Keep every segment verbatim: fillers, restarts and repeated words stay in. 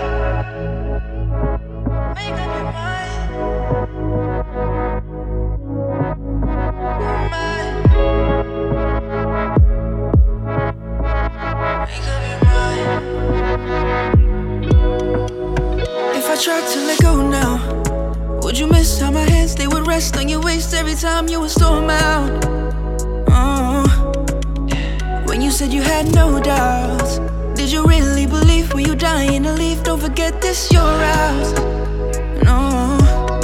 Tried to let go now. Would you miss how my hands, they would rest on your waist every time you would storm out? Oh, when you said you had no doubts, did you really believe? Were you dying to leave? Don't forget this, your house. No,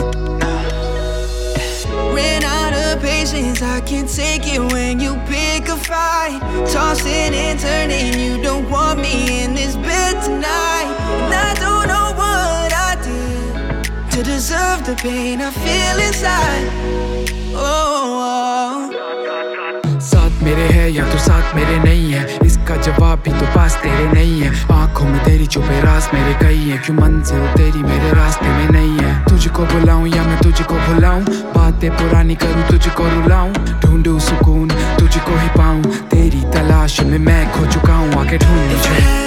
ran out of patience, I can't take it when you pick a fight. Tossing and turning, you don't want me in this bed tonight. And I don't know what I did to deserve the pain I feel inside. Oh, oh. साथ मेरे है या तो साथ मेरे नहीं है, इसका जवाब भी तो पास तेरे नहीं है। आंखों में तेरी छुपे राज मेरे कई है, क्यों मंजिल तेरी मेरे रास्ते में नहीं है। तुझको बुलाऊं या मैं तुझको भुलाऊं, बातें पुरानी करूं तुझको रुलाऊं, ढूंढूं सुकून तुझको ही पाऊं, तेरी तलाश में मैं खो चुका हूं, आके ढूंढ मुझे।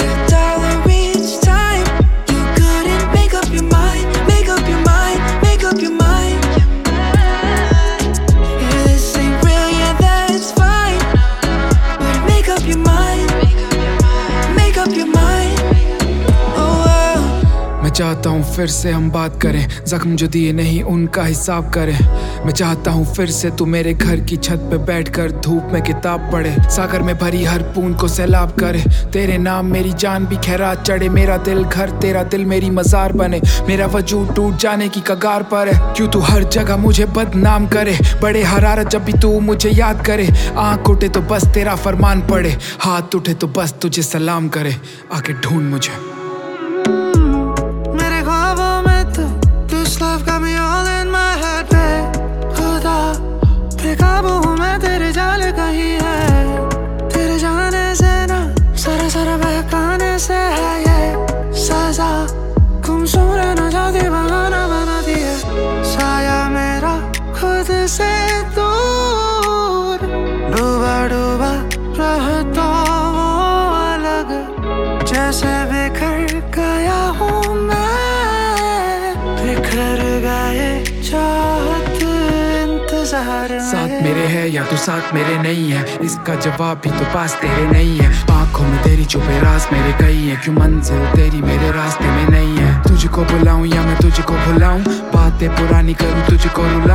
मैं चाहता हूँ फिर से हम बात करें, जख्म जो दिए नहीं उनका हिसाब करें। मैं चाहता हूँ फिर से तू मेरे घर की छत पे बैठकर धूप में किताब पढ़े, सागर में भरी हर बूंद को सैलाब करे। तेरे नाम मेरी जान भी खैरात चढ़े, मेरा दिल घर तेरा दिल मेरी मजार बने, मेरा वजूद टूट जाने की कगार पर है। क्यों तू हर जगह मुझे बदनाम करे, बड़े हरारत जब भी तू मुझे याद करे। आँख उठे तो बस तेरा फरमान पड़े, हाथ उठे तो बस तुझे सलाम करे, आके ढूंढ मुझे। Love got me all in my head, babe. खुदा बेकाबू हूँ मैं, तेरे जाल कहीं है। तेरे जाने से ना सारा सारा बहकाने से है ये सजा, गुमसुम रहना चाहती बहाना बना दिया। साया मेरा खुद से दूर, डूबा डूबा रहता वो अलग, जैसे बिखर गया हूँ मैं। साथ मेरे है या तो साथ मेरे नहीं है, इसका जवाब भी तो पास तेरे नहीं है। आंखों में तेरी छुपे राज मेरे कई है, क्यों मंजिल तेरी मेरे रास्ते में नहीं है। तुझको बुलाऊं या मैं तुझको भुलाऊं, बातें पुरानी करूं तुझको रुलाऊं।